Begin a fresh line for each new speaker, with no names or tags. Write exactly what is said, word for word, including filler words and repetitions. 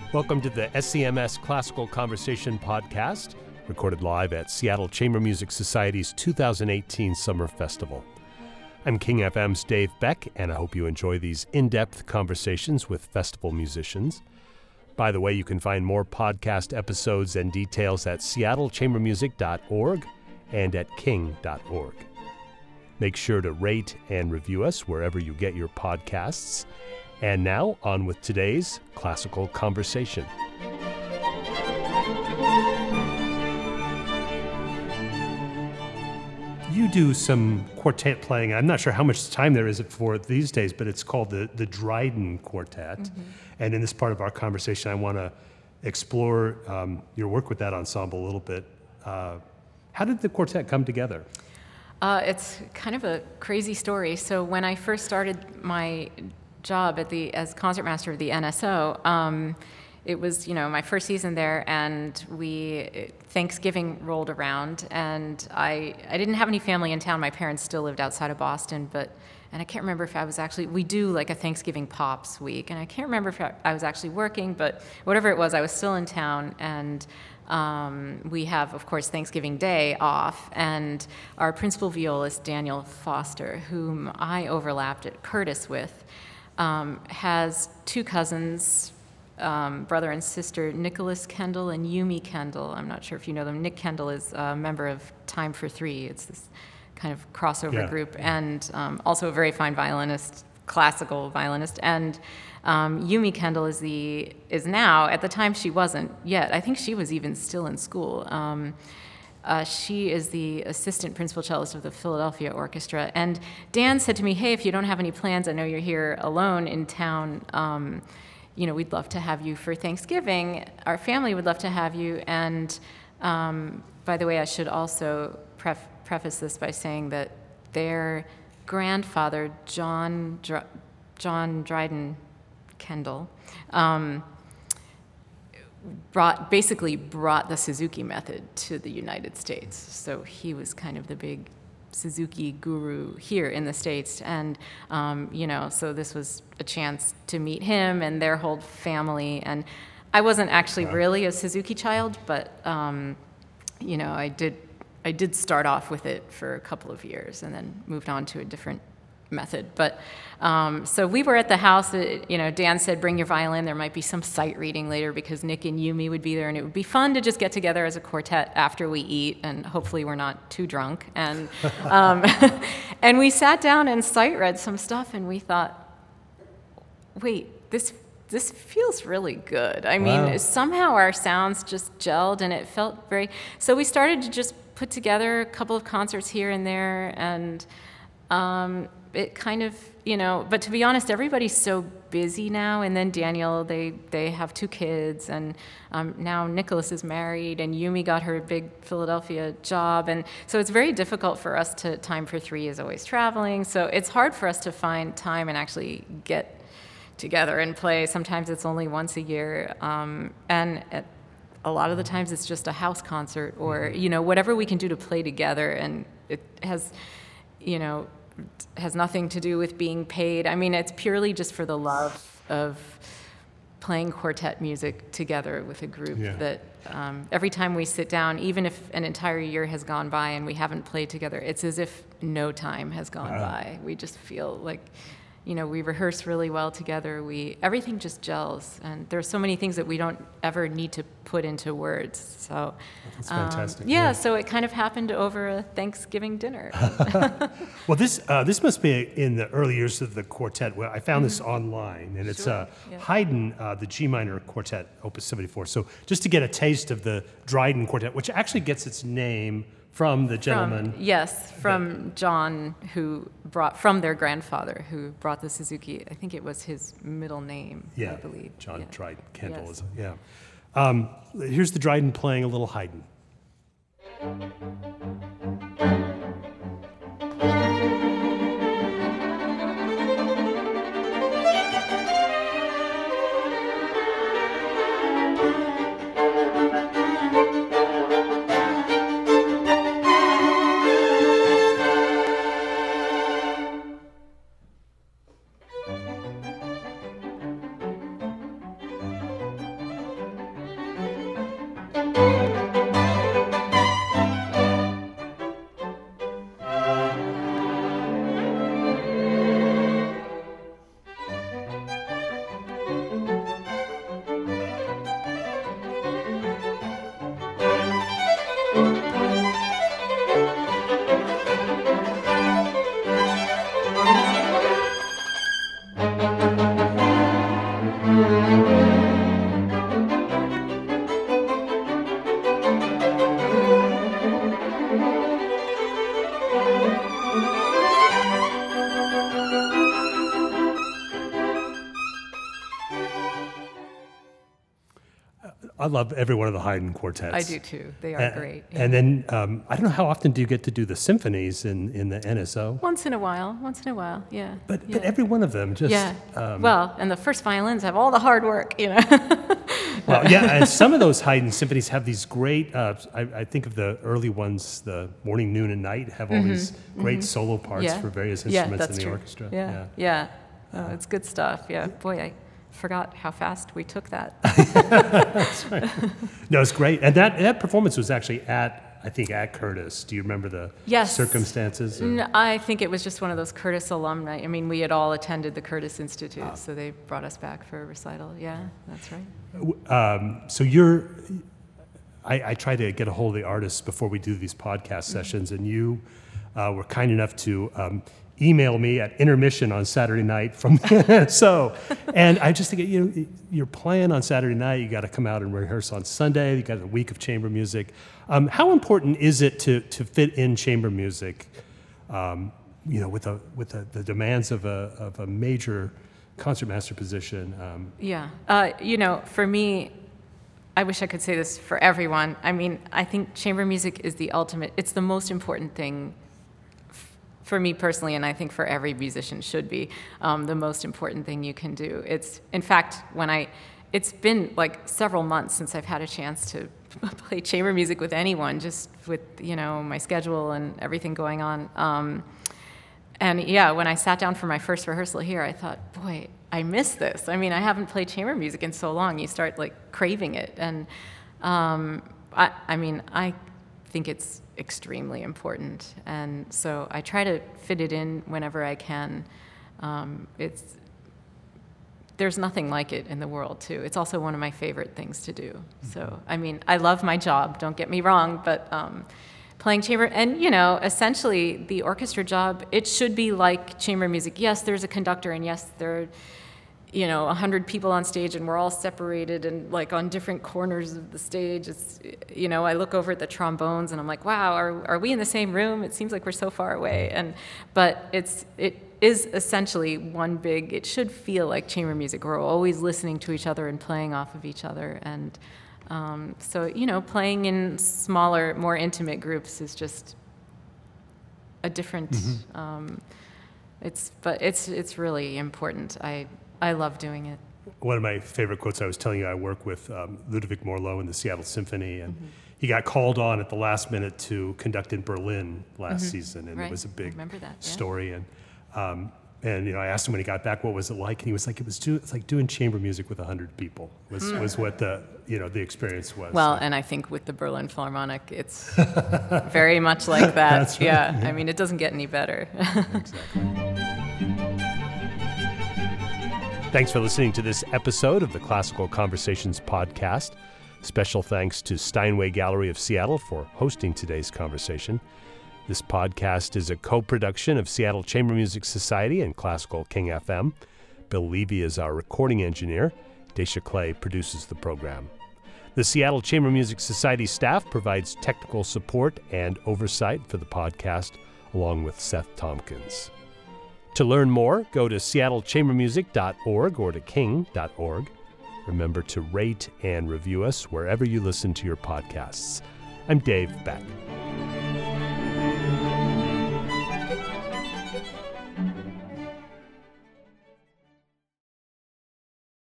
Welcome to the S C M S Classical Conversation Podcast, recorded live at Seattle Chamber Music Society's two thousand eighteen Summer Festival. I'm King F M's Dave Beck, and I hope you enjoy these in-depth conversations with festival musicians. By the way, you can find more podcast episodes and details at seattle chamber music dot org and at king dot org. Make sure to rate and review us wherever you get your podcasts. And now, on with today's Classical Conversation. You do some quartet playing. I'm not sure how much time there is for it these days, but it's called the, the Dryden Quartet. Mm-hmm. And in this part of our conversation, I want to explore um, your work with that ensemble a little bit. Uh, how did the quartet come together?
Uh, it's kind of a crazy story. So when I first started my job at the as concertmaster of the N S O, um, it was, you know, my first season there, and we Thanksgiving rolled around, and I I didn't have any family in town. My parents still lived outside of Boston, but and I can't remember if I was actually we do like a Thanksgiving Pops week, and I can't remember if I was actually working, but whatever it was, I was still in town, and um, we have, of course, Thanksgiving Day off, and our principal violist Daniel Foster, whom I overlapped at Curtis with, Um, has two cousins, um, brother and sister, Nicholas Kendall and Yumi Kendall. I'm not sure if you know them. Nick Kendall is a member of Time for Three. It's this kind of crossover
yeah.
group, and um, also a very fine violinist, classical violinist. And um, Yumi Kendall is the is now. At the time, she wasn't yet. I think she was even still in school. Um, Uh, she is the assistant principal cellist of the Philadelphia Orchestra. And Dan said to me, hey, if you don't have any plans, I know you're here alone in town, um, you know, we'd love to have you for Thanksgiving. Our family would love to have you. And um, by the way, I should also pref- preface this by saying that their grandfather, John Dr- John Dryden Kendall, um, brought basically brought the Suzuki method to the United States. So he was kind of the big Suzuki guru here in the States. And, um, you know, so this was a chance to meet him and their whole family. And I wasn't actually wow. really a Suzuki child, but, um, you know, I did I did start off with it for a couple of years and then moved on to a different method. But um, so we were at the house. That, you know, Dan said, bring your violin. There might be some sight reading later because Nick and Yumi would be there, and it would be fun to just get together as a quartet after we eat, and hopefully we're not too drunk. And um, and we sat down and sight read some stuff, and we thought, wait, this this feels really good. I mean, wow. somehow our sounds just gelled, and it felt very. So we started to just put together a couple of concerts here and there, and. Um, It kind of, you know, but to be honest, everybody's so busy now. And then Daniel, they, they have two kids, and um, now Nicholas is married, and Yumi got her big Philadelphia job. And so it's very difficult for us to, Time for Three is always traveling. So it's hard for us to find time and actually get together and play. Sometimes it's only once a year. Um, and at, a lot of the times it's just a house concert or, you know, whatever we can do to play together. And it has, you know, has nothing to do with being paid. I mean, it's purely just for the love of playing quartet music together with a group yeah. that um, every time we sit down, even if an entire year has gone by and we haven't played together, it's as if no time has gone wow. by. We just feel like, you know, we rehearse really well together. We everything just gels, and there are so many things that we don't ever need to put into words. So
that's fantastic.
Um, yeah, yeah, so it kind of happened over a Thanksgiving dinner.
Well, this uh, this must be in the early years of the quartet. Well, I found this online, and it's
sure.
uh,
yeah.
Haydn, uh, the G minor quartet, Opus seventy-four. So just to get a taste of the Dryden Quartet, which actually gets its name from the gentleman.
From, yes, from that, John, who brought, from their grandfather, who brought the Suzuki. I think it was his middle name,
yeah,
I believe.
John
yeah.
Dryden Kendall.
Yes.
Is, yeah. Um, here's the Dryden playing a little Haydn. I love every one of the Haydn quartets.
I do too. They are
and,
great.
And then um, I don't know how often do you get to do the symphonies in, in the N S O?
Once in a while. Once in a while. Yeah.
But
yeah.
but every one of them just
yeah.
Um,
well, and the first violins have all the hard work, you know.
well, yeah, and some of those Haydn symphonies have these great. Uh, I, I think of the early ones, the morning, noon, and night, have all
mm-hmm.
these great mm-hmm. solo parts
yeah.
for various
yeah,
instruments
that's
in the
true.
orchestra.
Yeah.
Yeah.
Yeah. Oh, it's good stuff. Yeah. Boy, I forgot how fast we took that.
That's right. No, it's great. And that, that performance was actually at, I think, at Curtis. Do you remember the
yes.
circumstances?
No, I think it was just one of those Curtis alumni. I mean, we had all attended the Curtis Institute, oh. so they brought us back for a recital. Yeah, that's right.
Um, so you're, I, I try to get a hold of the artists before we do these podcast mm-hmm. sessions, and you uh, were kind enough to um, email me at intermission on Saturday night from so, and I just think, you know, you're playing on Saturday night, you got to come out and rehearse on Sunday, you got a week of chamber music. Um, how important is it to to fit in chamber music, um, you know, with a with a, the demands of a of a major concertmaster position? Um,
yeah, uh, you know, for me, I wish I could say this for everyone. I mean, I think chamber music is the ultimate. It's the most important thing. For me personally, and I think for every musician should be, um, the most important thing you can do. It's, in fact, when I, it's been like several months since I've had a chance to play chamber music with anyone, just with, you know, my schedule and everything going on. Um, and yeah, when I sat down for my first rehearsal here, I thought, boy, I miss this. I mean, I haven't played chamber music in so long. You start like craving it. And um, I, I mean, I think it's extremely important, and so I try to fit it in whenever I can. Um, it's there's nothing like it in the world, too. It's also one of my favorite things to do. So, I mean, I love my job, don't get me wrong, but um, playing chamber, and, you know, essentially the orchestra job, it should be like chamber music. Yes, there's a conductor, and yes, there are, you know, a hundred people on stage, and we're all separated and like on different corners of the stage. It's, you know, I look over at the trombones and I'm like, wow, are are we in the same room? It seems like we're so far away. And but it's it is essentially one big. It should feel like chamber music. We're always listening to each other and playing off of each other. And um, so, you know, playing in smaller, more intimate groups is just a different. Mm-hmm. Um, it's but it's it's really important. I. I love doing it.
One of my favorite quotes, I was telling you, I work with um, Ludovic Morlot in the Seattle Symphony, and mm-hmm. he got called on at the last minute to conduct in Berlin last mm-hmm. season, and
right.
it was a big
that, yeah.
story. And um, and you know, I asked him when he got back, what was it like? And he was like, it was do, it's like doing chamber music with a hundred people. Was mm. was what the you know the experience was.
Well, so. And I think with the Berlin Philharmonic, it's very much like that.
That's right.
Yeah.
yeah,
I mean, it doesn't get any better.
Exactly. Thanks for listening to this episode of the Classical Conversations podcast. Special thanks to Steinway Gallery of Seattle for hosting today's conversation. This podcast is a co-production of Seattle Chamber Music Society and Classical King F M. Bill Levy is our recording engineer. Dacia Clay produces the program. The Seattle Chamber Music Society staff provides technical support and oversight for the podcast, along with Seth Tompkins. To learn more, go to seattle chamber music dot org or to king dot org. Remember to rate and review us wherever you listen to your podcasts. I'm Dave Beck.